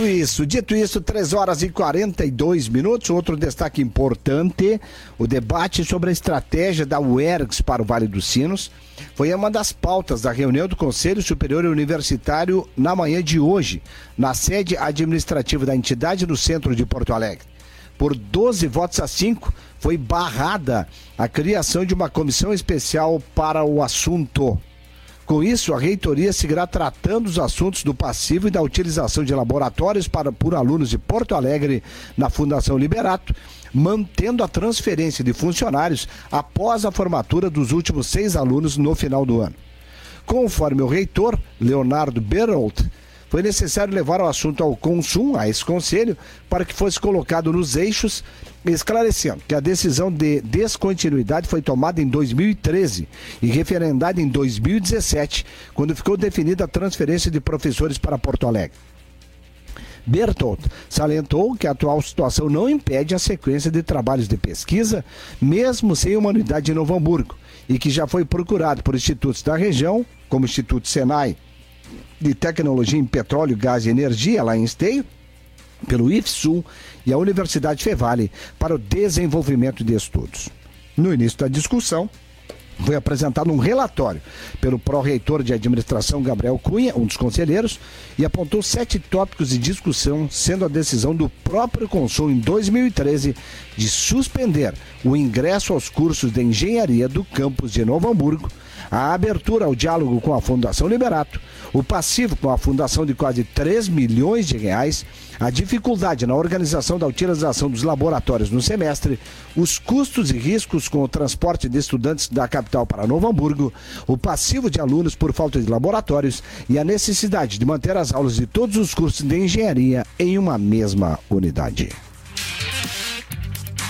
Dito isso, 3h42, outro destaque importante, o debate sobre a estratégia da UERGS para o Vale dos Sinos foi uma das pautas da reunião do Conselho Superior Universitário na manhã de hoje, na sede administrativa da entidade no centro de Porto Alegre. Por 12 votos a 5, foi barrada a criação de uma comissão especial para o assunto. Com isso, a reitoria seguirá tratando os assuntos do passivo e da utilização de laboratórios por alunos de Porto Alegre na Fundação Liberato, mantendo a transferência de funcionários após a formatura dos últimos 6 alunos no final do ano. Conforme o reitor, Leonardo Berholt, foi necessário levar o assunto ao Consum, a esse conselho, para que fosse colocado nos eixos, esclarecendo que a decisão de descontinuidade foi tomada em 2013 e referendada em 2017, quando ficou definida a transferência de professores para Porto Alegre. Bertolt salientou que a atual situação não impede a sequência de trabalhos de pesquisa, mesmo sem uma unidade em Novo Hamburgo, e que já foi procurado por institutos da região, como o Instituto Senai de Tecnologia em Petróleo, Gás e Energia, lá em Esteio, pelo IFSUL e a Universidade Fevale, para o desenvolvimento de estudos. No início da discussão, foi apresentado um relatório pelo pró-reitor de administração Gabriel Cunha, um dos conselheiros, e apontou 7 tópicos de discussão, sendo a decisão do próprio Consul em 2013 de suspender o ingresso aos cursos de engenharia do campus de Novo Hamburgo, a abertura ao diálogo com a Fundação Liberato, o passivo com a fundação de quase 3 milhões de reais, a dificuldade na organização da utilização dos laboratórios no semestre, os custos e riscos com o transporte de estudantes da capital para Novo Hamburgo, o passivo de alunos por falta de laboratórios e a necessidade de manter as aulas de todos os cursos de engenharia em uma mesma unidade.